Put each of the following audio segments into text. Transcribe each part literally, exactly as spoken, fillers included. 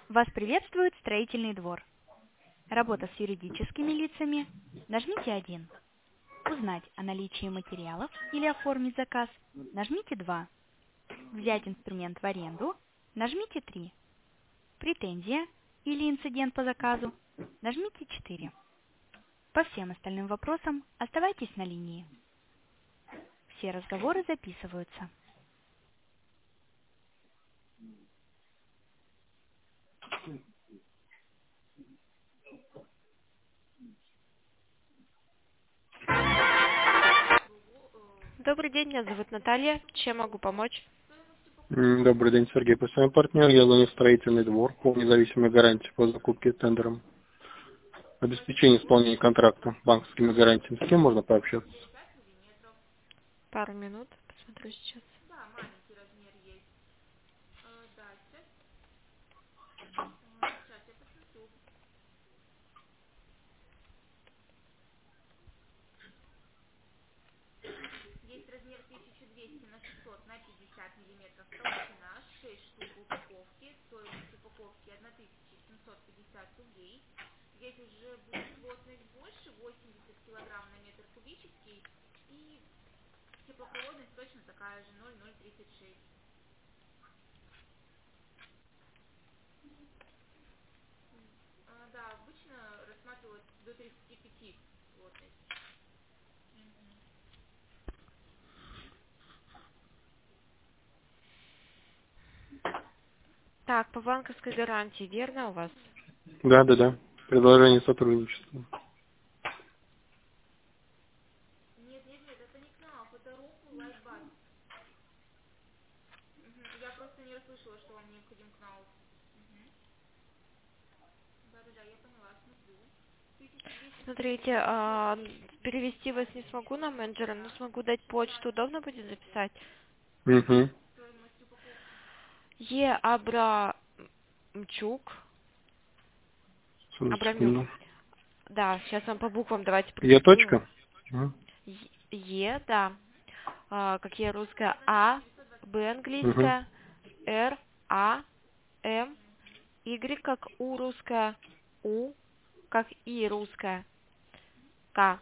Вас приветствует строительный двор. Работа с юридическими лицами. Нажмите один. Узнать о наличии материалов или оформить заказ. Нажмите два. Взять инструмент в аренду. Нажмите три. Претензия или инцидент по заказу. Нажмите четыре. По всем остальным вопросам оставайтесь на линии. Все разговоры записываются. Добрый день, меня зовут Наталья. Чем могу помочь? М, Добрый день, Сергей. Постоянный партнер. Я звоню в строительный двор по независимой гарантии по закупке тендером. Обеспечение исполнения контракта банковскими гарантиями. С кем можно пообщаться? Пару минут, посмотрю сейчас. Так, по банковской гарантии, верно у вас? Да, да, да. Предложение сотрудничества. Смотрите, а, перевести вас не смогу на менеджера, но смогу дать почту. Удобно будет записать? Угу. Е. Абрамчук. Абрамюк. Секунду. Да, сейчас вам по буквам давайте Е продиктую. точка? Угу. Е, да. А, как Е русская, А, Б Угу. английская, Р, А, М, Y как У русская, У как И русская, К.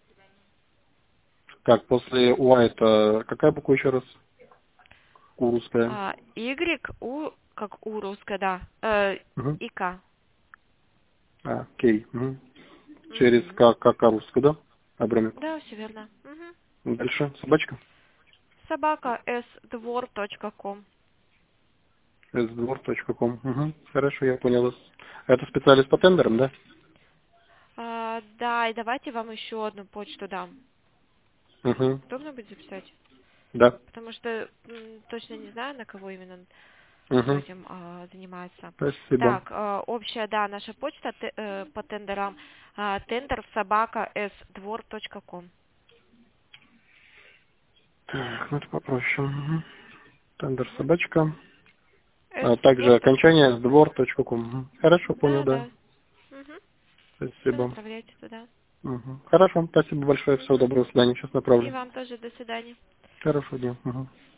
Так, после У это какая буква еще раз? У русская. А, Y, У как У русская, да. Э, Угу. и К. А, Кей. Угу. Через Мгм. К, как русская, да? Абрамик. Да, все верно. Мгм. Дальше. Собачка. Собака с двор точка ком. эс двор точка ком. Угу. Хорошо, я понял вас. Это специалист по тендерам, да? А, да, и давайте вам еще одну почту дам. Угу. Удобно будет записать? Да. Потому что м, точно не знаю, на кого именно кто Угу. этим а, занимается. Спасибо. Так, а, общая, да, наша почта те- э, по тендерам а, тендер собака с двор точка ком. Так, ну это попроще. Угу. Тендер собачка. с А двор также точка окончание ком. с двор точка ком. Угу. Хорошо, понял, Да, да. да. Угу. Все Спасибо. направляйте туда. Угу. Хорошо, спасибо большое. Всего Угу. доброго, до свидания. Сейчас И направлю. вам тоже до свидания. Хорошего дня. Угу.